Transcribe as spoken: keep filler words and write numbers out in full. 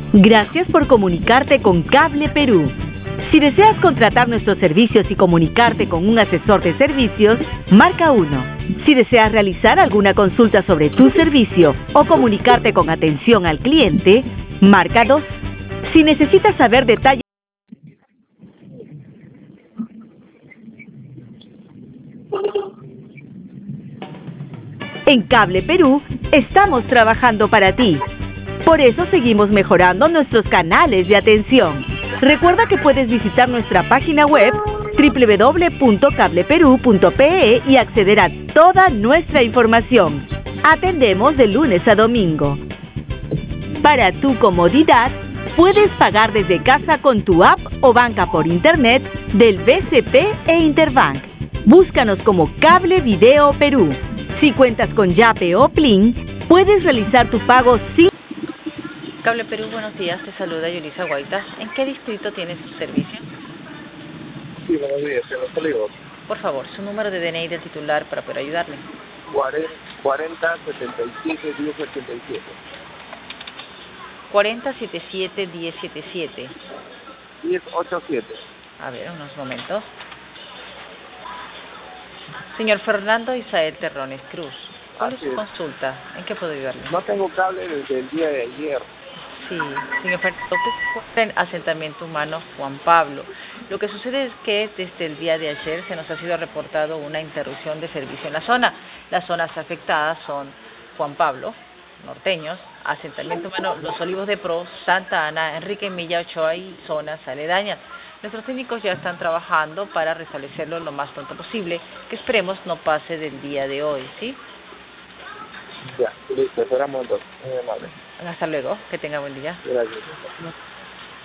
Gracias por comunicarte con Cable Perú. Si deseas contratar nuestros servicios y comunicarte con un asesor de servicios, marca uno. Si deseas realizar alguna consulta sobre tu servicio o comunicarte con atención al cliente, marca dos. Si necesitas saber detalles en Cable Perú, estamos trabajando para ti. Por eso seguimos mejorando nuestros canales de atención. Recuerda que puedes visitar nuestra página web doble u doble u doble u punto cable perú punto pe e y acceder a toda nuestra información. Atendemos de lunes a domingo. Para tu comodidad, puedes pagar desde casa con tu app o banca por internet del B C P e Interbank. Búscanos como Cable Video Perú. Si cuentas con Yape o Plin, puedes realizar tu pago sin... Cable Perú, buenos días, te saluda Yulisa Guaita. ¿En qué distrito tienes su servicio? Sí, buenos días, en Los Olivos. Por favor, su número de D N I del titular para poder ayudarle. cuarenta, setenta y siete, diez ochenta y siete. cuarenta, setenta y siete, diez setenta y siete. diez ochenta y siete. A ver, unos momentos. Señor Fernando Isael Terrones Cruz, ¿cuál es su consulta? ¿En qué puedo ayudarle? No tengo cable desde el día de ayer. Sí, señor Fernando, usted se encuentra en asentamiento humano Juan Pablo. Lo que sucede es que desde el día de ayer se nos ha sido reportado una interrupción de servicio en la zona. Las zonas afectadas son Juan Pablo, Norteños, asentamiento humano Los Olivos de Pro, Santa Ana, Enrique Milla Ochoa y zonas aledañas. Nuestros técnicos ya están trabajando para restablecerlo lo más pronto posible, que esperemos no pase del día de hoy, ¿sí? Ya, listo, esperamos entonces. Muy amable. Hasta luego, que tenga buen día. Gracias.